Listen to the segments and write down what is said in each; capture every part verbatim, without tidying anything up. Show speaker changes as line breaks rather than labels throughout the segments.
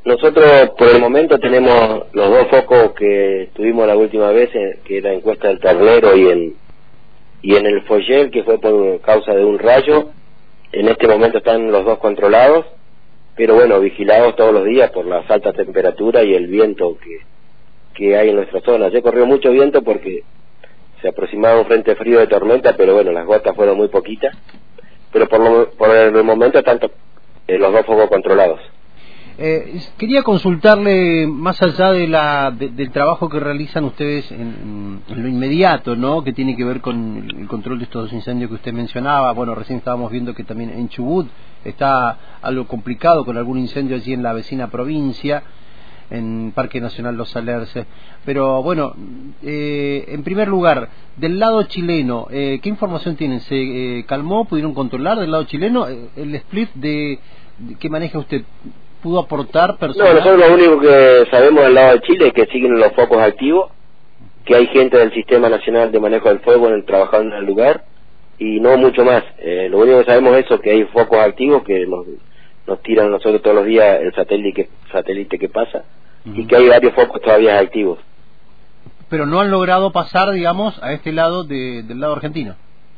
Nosotros por el momento tenemos los dos focos que tuvimos la última vez, eh, que era en Cuesta del Ternero y en y en el Foyel, que fue por causa de un rayo. En este momento están los dos controlados, pero bueno, vigilados todos los días por las altas temperaturas y el viento que, que hay en nuestra zona. Ayer corrió mucho viento porque se aproximaba un frente frío de tormenta, pero bueno, las gotas fueron muy poquitas. Pero por, lo, por el momento están eh, los dos focos controlados.
Eh, quería consultarle, más allá de la de, del trabajo que realizan ustedes en, en lo inmediato, ¿no?, que tiene que ver con el control de estos dos incendios que usted mencionaba. Bueno, recién estábamos viendo que también en Chubut está algo complicado con algún incendio allí en la vecina provincia, en Parque Nacional Los Alerces. Pero bueno, eh, en primer lugar, del lado chileno, eh, ¿qué información tienen? ¿Se eh, calmó? ¿Pudieron controlar del lado chileno? Eh, ¿El split de, de que maneja usted pudo aportar personal?
No, nosotros lo único que sabemos del lado de Chile es que siguen los focos activos, que hay gente del Sistema Nacional de Manejo del Fuego en el, trabajando en el lugar, y no mucho más. Eh, lo único que sabemos es eso, que hay focos activos que nos, nos tiran a nosotros todos los días el satélite que, satélite que pasa, uh-huh. y que hay varios focos todavía activos.
Pero no han logrado pasar, digamos, a este lado de, del lado argentino.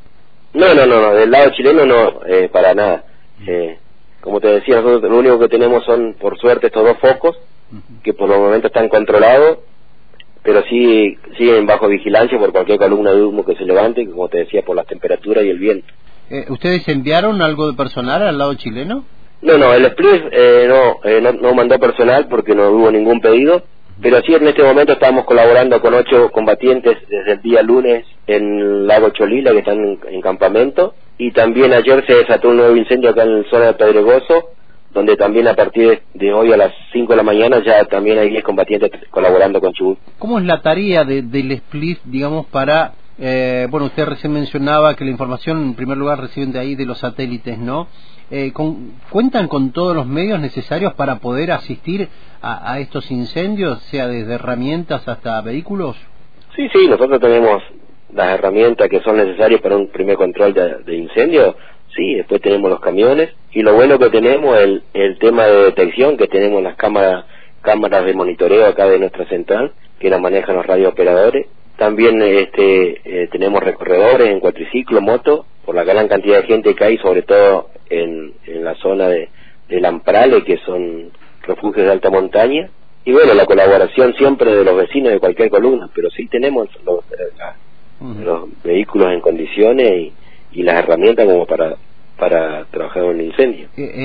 No, no, no, no, del lado chileno no, eh, para nada. Uh-huh. Eh, Como te decía, nosotros lo único que tenemos son, por suerte, estos dos focos, uh-huh. que por el momento están controlados, pero sí siguen bajo vigilancia por cualquier columna de humo que se levante, como te decía, por las temperaturas y el viento.
Eh, ¿Ustedes enviaron algo de personal al lado chileno?
No, no, el Split eh, no, eh, no, no mandó personal porque no hubo ningún pedido, uh-huh. pero sí en este momento estamos colaborando con ocho combatientes desde el día lunes en el lago Cholila, que están en, en campamento. Y también ayer se desató un nuevo incendio acá en la zona de Pedregoso, donde también a partir de hoy a las cinco de la mañana ya también hay diez combatientes colaborando con Chubut.
¿Cómo es la tarea de, del split, digamos, para... Eh, bueno, usted recién mencionaba que la información en primer lugar reciben de ahí de los satélites, ¿no? Eh, con, ¿Cuentan con todos los medios necesarios para poder asistir a, a estos incendios, sea desde herramientas hasta vehículos?
Sí, sí, nosotros tenemos las herramientas que son necesarias para un primer control de, de incendio, sí, después tenemos los camiones, y lo bueno que tenemos es el, el tema de detección, que tenemos las cámaras cámaras de monitoreo acá de nuestra central, que las manejan los radiooperadores. También este eh, tenemos recorredores en cuatriciclo, moto, por la gran cantidad de gente que hay, sobre todo en, en la zona de, de Lamprale, que son refugios de alta montaña, y bueno, la colaboración siempre de los vecinos de cualquier columna, pero sí tenemos los, la, los vehículos en condiciones y, y las herramientas como para para trabajar en un incendio.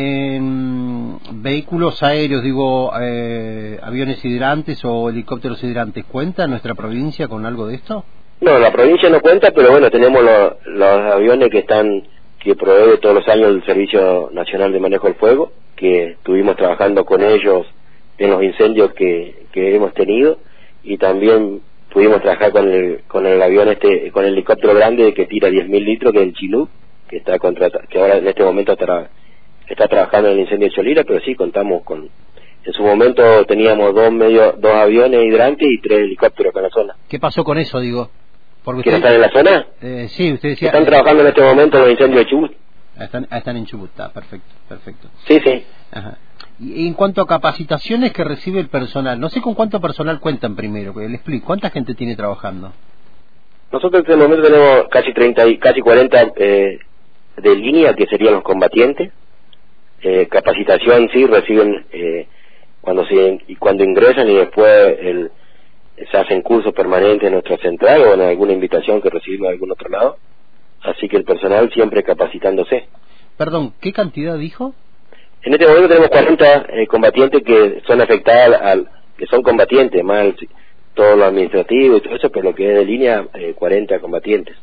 En vehículos aéreos, digo, eh, aviones hidrantes o helicópteros hidrantes, ¿cuenta nuestra provincia con algo de esto?
No, la provincia no cuenta, pero bueno, tenemos lo, los aviones que están que provee todos los años el Servicio Nacional de Manejo del Fuego, que estuvimos trabajando con ellos en los incendios que, que hemos tenido, y también pudimos trabajar con el con el avión este, con el helicóptero grande que tira diez mil litros, que es el Chinook, que está contratado, que ahora en este momento está, está trabajando en el incendio de Cholila, pero sí contamos con, en su momento teníamos dos medio, dos aviones hidrantes y tres helicópteros acá en la zona.
¿Qué pasó con eso, digo?
Porque usted, ¿están en la zona?
Eh, sí, usted decía...
Están
eh,
trabajando en este momento en el incendio de Chubut.
Están, están en Chubut, está perfecto, perfecto.
Sí, sí.
Ajá. Y en cuanto a capacitaciones que recibe el personal, no sé con cuánto personal cuentan primero, que le explico, ¿cuánta gente tiene trabajando?
Nosotros en este momento tenemos casi treinta y casi cuarenta eh, de línea, que serían los combatientes. Eh, capacitación sí reciben eh, cuando se y cuando ingresan, y después el, se hacen cursos permanentes en nuestra central o en alguna invitación que recibimos de algún otro lado. Así que el personal siempre capacitándose.
Perdón, ¿qué cantidad dijo?
En este momento tenemos cuarenta eh, combatientes que son afectados, al, que son combatientes, más el, todo lo administrativo y todo eso, pero lo que es de línea, eh, cuarenta combatientes.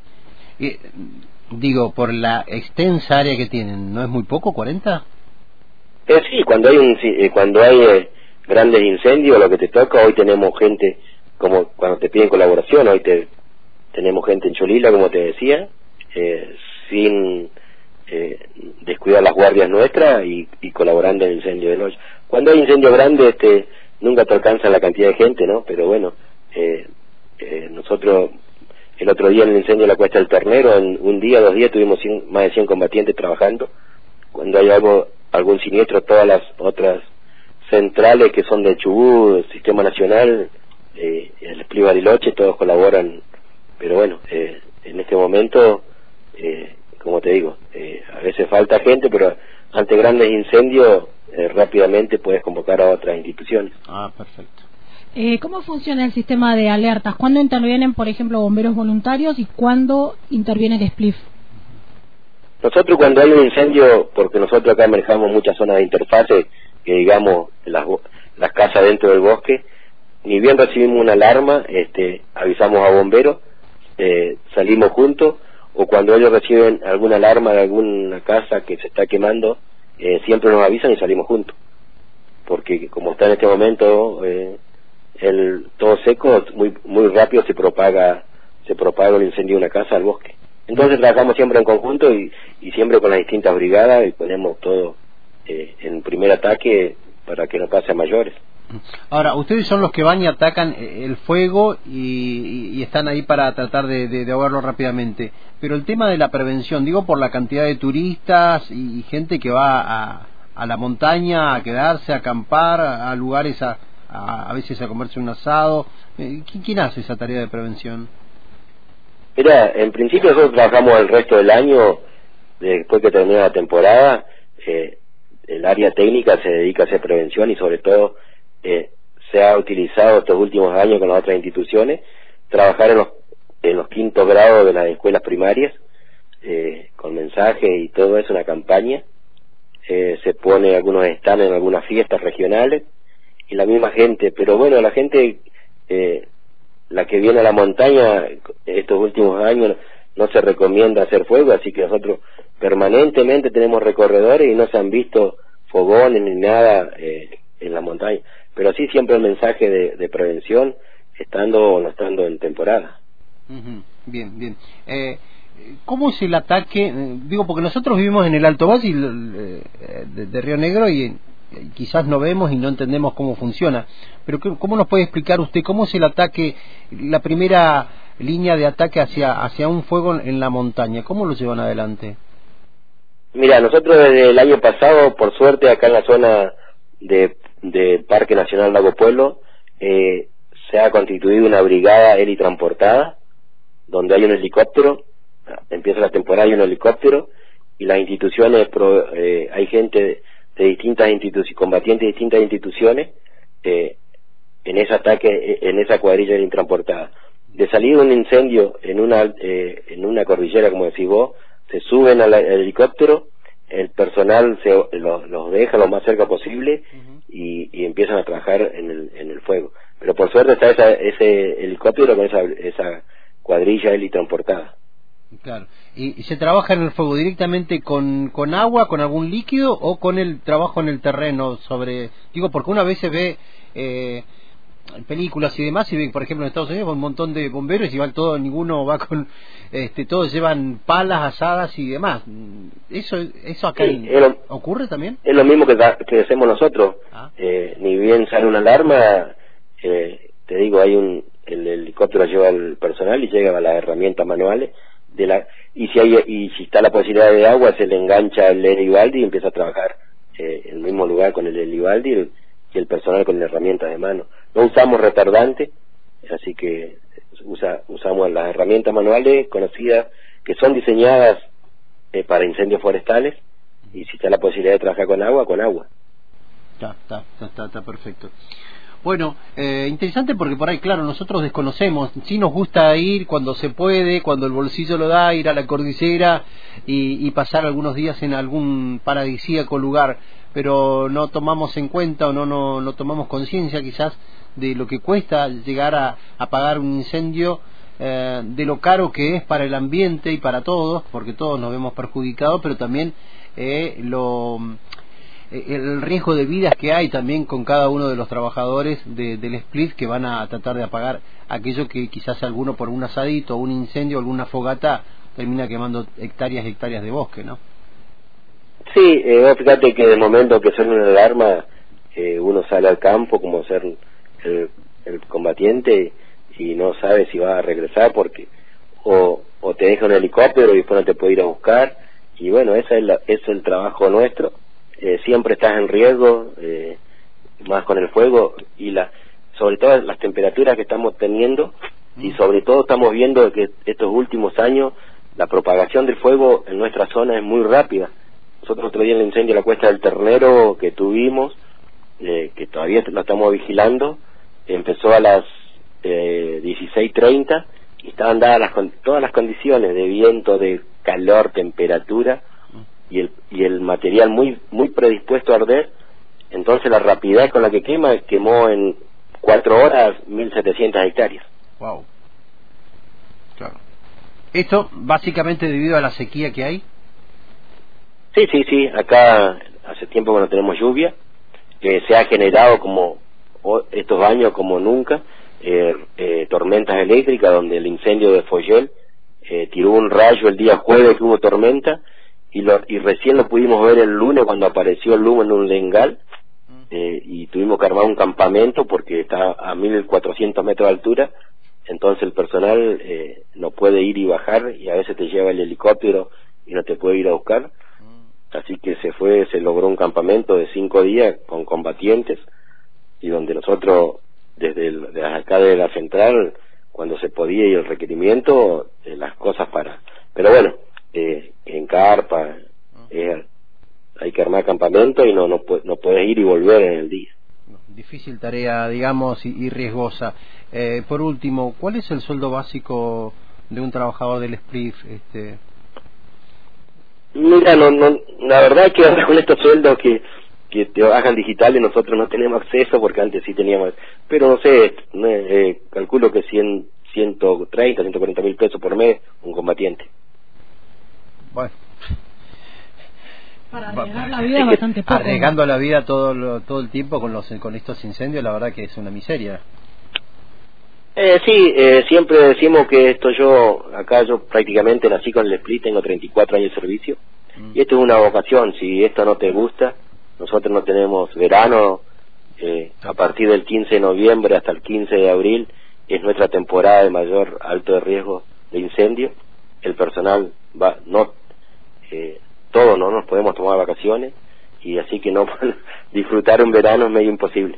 Y, digo, por la extensa área que tienen, ¿no es muy poco, cuarenta?
Eh, sí, cuando hay un eh, cuando hay eh, grandes incendios, lo que te toca, hoy tenemos gente, como cuando te piden colaboración, hoy te tenemos gente en Cholila, como te decía, eh, sin... Eh, descuidar las guardias nuestras y, y colaborando en el incendio de noche. Cuando hay incendio grande, este, nunca te alcanza la cantidad de gente, ¿no? Pero bueno, eh, eh, nosotros el otro día en el incendio de la Cuesta del Ternero, en un día, dos días, tuvimos cien, más de cien combatientes trabajando. Cuando hay algo, algún siniestro, todas las otras centrales que son de Chubut, el Sistema Nacional, eh, el Split Bariloche, todos colaboran, pero bueno, eh, en este momento, eh, como te digo, eh, a veces falta gente, pero ante grandes incendios eh, rápidamente puedes convocar a otras instituciones.
Ah, perfecto.
Eh, ¿Cómo funciona el sistema de alertas? ¿Cuándo intervienen, por ejemplo, bomberos voluntarios y cuándo interviene el S P L I F?
Nosotros cuando hay un incendio, porque nosotros acá manejamos muchas zonas de interfase, que digamos las, las casas dentro del bosque, ni bien recibimos una alarma, este, avisamos a bomberos, eh, salimos juntos, o cuando ellos reciben alguna alarma de alguna casa que se está quemando, eh, siempre nos avisan y salimos juntos, porque como está en este momento eh, el todo seco, muy muy rápido se propaga se propaga el incendio de una casa al bosque. Entonces trabajamos siempre en conjunto y, y siempre con las distintas brigadas y ponemos todo eh, en primer ataque para que no pase a mayores.
Ahora, ustedes son los que van y atacan el fuego y, y, y están ahí para tratar de, de, de ahogarlo rápidamente. Pero el tema de la prevención, digo por la cantidad de turistas y, y gente que va a, a la montaña a quedarse, a acampar, a, a lugares a, a, a veces a comerse un asado. ¿Quién, quién hace esa tarea de prevención?
Mira, en principio nosotros trabajamos el resto del año, después que termina la temporada, eh, el área técnica se dedica a hacer prevención y sobre todo eh, se ha utilizado estos últimos años con las otras instituciones, trabajar en los, en los quintos grados de las escuelas primarias, eh, con mensajes y todo eso, una campaña, eh, se pone algunos stands en algunas fiestas regionales y la misma gente, pero bueno, la gente... Eh, la que viene a la montaña estos últimos años no se recomienda hacer fuego, así que nosotros permanentemente tenemos recorredores y no se han visto fogones ni nada eh, en la montaña, pero sí siempre el mensaje de, de prevención estando o no estando en temporada.
Uh-huh. Bien, bien. Eh, ¿Cómo es el ataque? Digo, porque nosotros vivimos en el Alto Valle eh, de, de Río Negro y quizás no vemos y no entendemos cómo funciona, pero ¿cómo nos puede explicar usted cómo es el ataque, la primera línea de ataque hacia hacia un fuego en la montaña? ¿Cómo lo llevan adelante?
Mira, nosotros desde el año pasado, por suerte, acá en la zona de, de Parque Nacional Lago Pueblo, eh, se ha constituido una brigada helitransportada, donde hay un helicóptero, empieza la temporada, hay un helicóptero, y las instituciones, pro, eh, hay gente de distintas instituciones, combatientes de distintas instituciones, eh, en ese ataque, en esa cuadrilla helitransportada. De salir un incendio en una eh, en una cordillera, como decís vos, se suben al, al helicóptero, el personal se los, los deja lo más cerca posible uh-huh. y, y empiezan a trabajar en el, en el fuego. Pero por suerte está esa, ese helicóptero con esa, esa cuadrilla helitransportada.
Claro. ¿Y, y se trabaja en el fuego directamente con, con agua, con algún líquido o con el trabajo en el terreno sobre... Digo, porque una vez se ve eh, películas y demás y ve, por ejemplo, en Estados Unidos un montón de bomberos y van todos, ninguno va con... este todos llevan palas asadas y demás. ¿Eso eso acá
sí, en, lo,
ocurre también?
Es lo mismo que, que hacemos nosotros. Ah. Eh, ni bien sale una alarma, eh, te digo, hay un... el helicóptero lleva al personal y llega a las herramientas manuales de la y si hay y si está la posibilidad de agua se le engancha el helibaldi y empieza a trabajar eh, en el mismo lugar con el helibaldi y el, y el personal con herramientas de mano. No usamos retardante, así que usa, usamos las herramientas manuales conocidas que son diseñadas eh, para incendios forestales y si está la posibilidad de trabajar con agua, con agua.
Está, está, está, está perfecto. Bueno, eh, interesante porque por ahí, claro, nosotros desconocemos, sí nos gusta ir cuando se puede, cuando el bolsillo lo da, ir a la cordillera y, y pasar algunos días en algún paradisíaco lugar, pero no tomamos en cuenta o no no, no tomamos conciencia quizás de lo que cuesta llegar a apagar un incendio, eh, de lo caro que es para el ambiente y para todos, porque todos nos vemos perjudicados, pero también eh, lo... el riesgo de vidas que hay también con cada uno de los trabajadores de, del split que van a tratar de apagar aquello que quizás alguno por un asadito, un incendio, alguna fogata termina quemando hectáreas y hectáreas de bosque, ¿no?
Sí, eh, fíjate que de momento que suena una alarma eh, uno sale al campo como ser el, el combatiente y no sabe si va a regresar porque o, o te deja un helicóptero y después no te puede ir a buscar y bueno, ese es, la, ese es el trabajo nuestro. Eh, siempre estás en riesgo, eh, más con el fuego y la sobre todo las temperaturas que estamos teniendo, y sobre todo estamos viendo que estos últimos años la propagación del fuego en nuestra zona es muy rápida. Nosotros otro día en el incendio de la Cuesta del Ternero que tuvimos, eh, que todavía lo estamos vigilando, empezó a las eh, dieciséis treinta y estaban dadas las, todas las condiciones de viento, de calor, temperatura y el, y el material muy, muy predispuesto a arder. Entonces la rapidez con la que quema, quemó en cuatro horas mil setecientas hectáreas.
Wow. Claro. ¿Esto básicamente debido a la sequía que hay?
Sí, sí, sí. Acá hace tiempo que no tenemos lluvia, que se ha generado como estos años como nunca, eh, eh, tormentas eléctricas, donde el incendio de Foyel eh, tiró un rayo el día jueves que hubo tormenta, y, lo, y recién lo pudimos ver el lunes cuando apareció el humo en un lengal. Eh, y tuvimos que armar un campamento porque está a mil cuatrocientos metros de altura, entonces el personal eh, no puede ir y bajar, y a veces te lleva el helicóptero y no te puede ir a buscar, así que se fue, se logró un campamento de cinco días con combatientes, y donde nosotros desde, el, desde acá de la central, cuando se podía y el requerimiento, eh, las cosas para, pero bueno, eh, en carpa, eh, hay que armar campamento y no no, no puedes ir y volver en el día.
Difícil tarea, digamos, y, y riesgosa. Eh, por último, ¿cuál es el sueldo básico de un trabajador del S P R I F? Este...
Mira, no, no, la verdad es que ahora con estos sueldos que, que te bajan digitales nosotros no tenemos acceso, porque antes sí teníamos, pero no sé, eh, calculo que cien, ciento treinta, ciento cuarenta mil pesos por mes un combatiente.
Bueno.
Para arriesgar la vida es bastante poco.
Arriesgando la vida todo lo, todo el tiempo con los con estos incendios, la verdad que es una miseria.
Eh, sí, eh, siempre decimos que esto yo, acá yo prácticamente nací con el S P R I, tengo treinta y cuatro años de servicio, mm. y esto es una vocación. Si esto no te gusta, nosotros no tenemos verano, eh, a partir del quince de noviembre hasta el quince de abril es nuestra temporada de mayor alto de riesgo de incendio. El personal va, no, eh, todos no nos podemos tomar vacaciones, y así que no disfrutar un verano es medio imposible.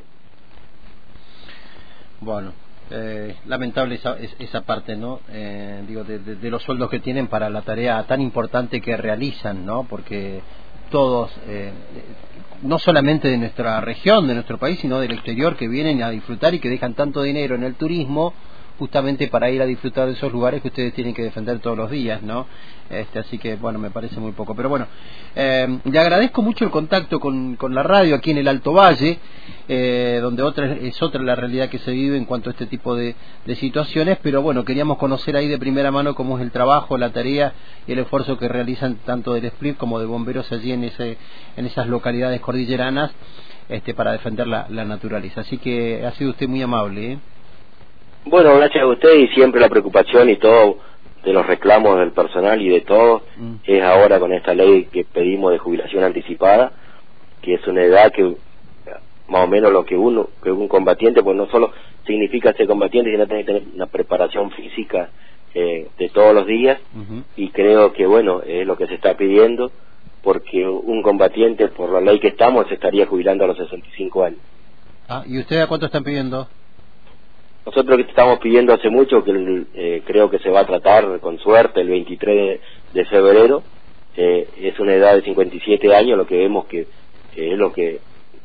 Bueno, eh, lamentable esa, esa parte, ¿no? Eh, digo, de, de, de los sueldos que tienen para la tarea tan importante que realizan, ¿no? Porque todos, eh, no solamente de nuestra región, de nuestro país, sino del exterior, que vienen a disfrutar y que dejan tanto dinero en el turismo justamente para ir a disfrutar de esos lugares que ustedes tienen que defender todos los días, ¿no? Este, así que, bueno, me parece muy poco. Pero bueno, eh, le agradezco mucho el contacto con, con la radio aquí en el Alto Valle, eh, donde otra es otra la realidad que se vive en cuanto a este tipo de, de situaciones, pero bueno, queríamos conocer ahí de primera mano cómo es el trabajo, la tarea y el esfuerzo que realizan tanto del S P R I F como de bomberos allí en, ese, en esas localidades cordilleranas, este, para defender la, la naturaleza. Así que ha sido usted muy amable, ¿eh?
Bueno, gracias a usted, y siempre la preocupación y todo de los reclamos del personal y de todo mm. es ahora con esta ley que pedimos de jubilación anticipada, que es una edad que más o menos lo que uno, que un combatiente, pues no solo significa ser combatiente, sino tener que tener una preparación física eh, de todos los días, uh-huh. y creo que bueno, es lo que se está pidiendo, porque un combatiente, por la ley que estamos, se estaría jubilando a los sesenta y cinco años.
Ah, ¿y ustedes a cuánto están pidiendo?
Nosotros que estamos pidiendo hace mucho, que el, eh, creo que se va a tratar con suerte el veintitrés de febrero, eh, es una edad de cincuenta y siete años, lo que vemos que eh, es lo que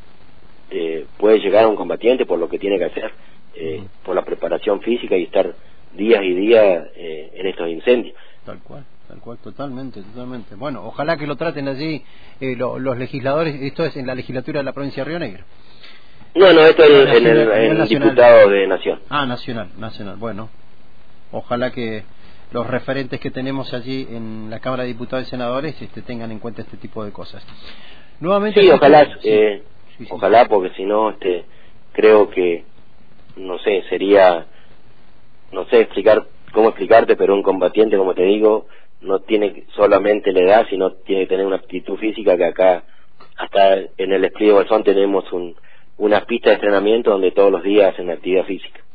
eh, puede llegar a un combatiente por lo que tiene que hacer, eh, uh-huh. por la preparación física y estar días y días eh, en estos incendios.
Tal cual, tal cual, totalmente, totalmente. Bueno, ojalá que lo traten allí eh, lo, los legisladores, esto es en la legislatura de la provincia de Río Negro.
No, no, esto es en el, en el diputado de Nación.
Ah, nacional, nacional. Bueno, ojalá que los referentes que tenemos allí en la Cámara de Diputados y Senadores este, tengan en cuenta este tipo de cosas. Nuevamente.
Sí, ojalá, sí. Eh, sí, sí, ojalá, porque si no, este, creo que, no sé, sería, no sé explicar cómo explicarte, pero un combatiente, como te digo, no tiene solamente la edad, sino tiene que tener una aptitud física, que acá, hasta en el S P R I de Bolsón tenemos un una pista de entrenamiento donde todos los días hacen actividad física.